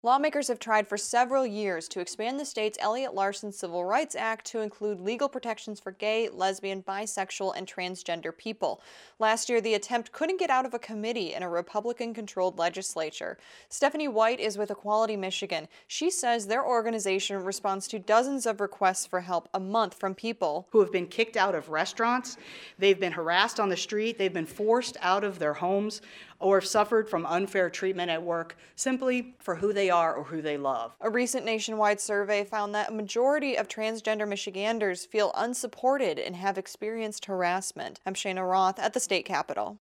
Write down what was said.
Lawmakers have tried for several years to expand the state's Elliott Larson Civil Rights Act to include legal protections for gay, lesbian, bisexual, and transgender people. Last year, the attempt couldn't get out of a committee in a Republican-controlled legislature. Stephanie White is with Equality Michigan. She says their organization responds to dozens of requests for help a month from people who have been kicked out of restaurants, they've been harassed on the street, they've been forced out of their homes, or have suffered from unfair treatment at work simply for who they are or who they love. A recent nationwide survey found that a majority of transgender Michiganders feel unsupported and have experienced harassment. I'm Shayna Roth at the state capitol.